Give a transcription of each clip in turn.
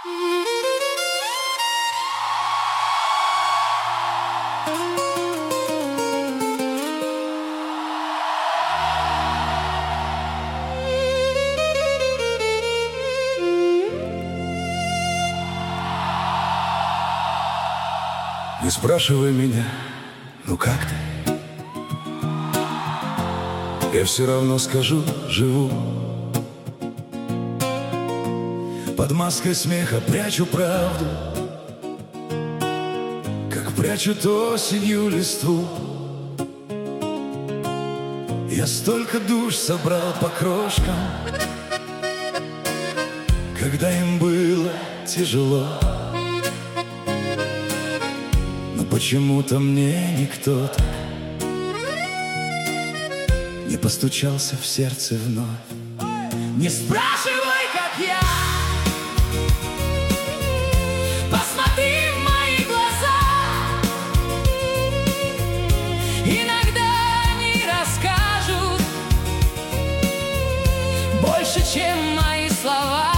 Не спрашивай меня, ну как ты? Я все равно скажу, живу. Под маской смеха прячу правду, как прячут осенью листву. Я столько душ собрал по крошкам, когда им было тяжело. Но почему-то мне никто так не постучался в сердце вновь. Не спрашивай, как я, посмотри в мои глаза. Иногда они расскажут больше, чем мои слова.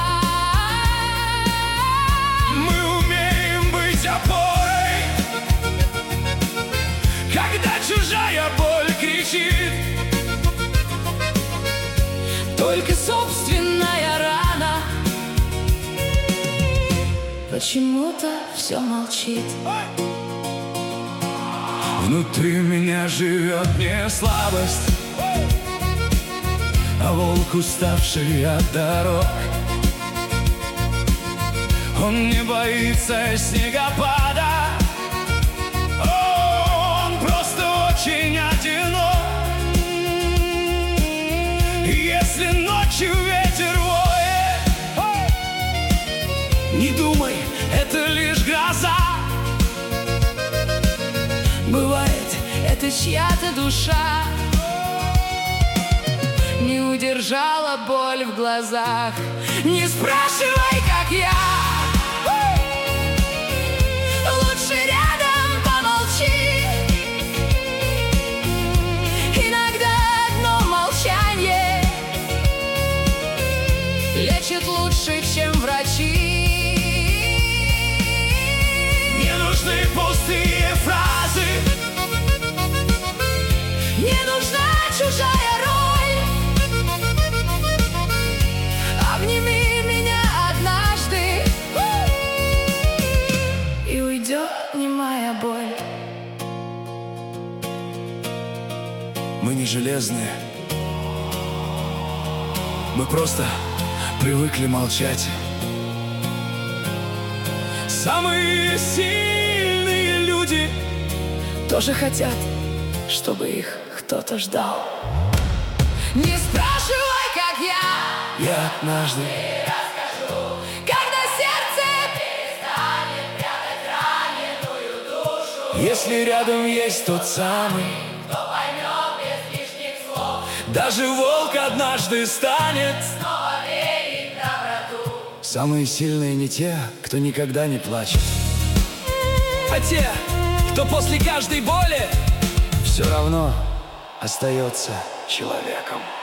Мы умеем быть опорой, когда чужая боль кричит. Только собственная рана почему-то все молчит. Внутри меня живет не слабость, а волк, уставший от дорог. Он не боится снегопада, он просто очень одинок. Если ночью ветер воет, не думай, это лишь гроза. Бывает, это чья-то душа не удержала боль в глазах. Не спрашивай, как я, лучше рядом помолчи. Иногда одно молчание лечит лучше, чем врачи. Не нужны пустые фразы, не нужна чужая роль. Обними меня однажды, и уйдет немая боль. Мы не железные, мы просто привыкли молчать. Самые сильные люди тоже хотят, чтобы их кто-то ждал. Не спрашивай, как я однажды расскажу, когда сердце перестанет прятать раненую душу. Если рядом есть тот самый, кто поймет без лишних слов. Даже волк однажды станет снова верить в доброту. Самые сильные не те, кто никогда не плачет, а те, кто после каждой боли все равно остается человеком.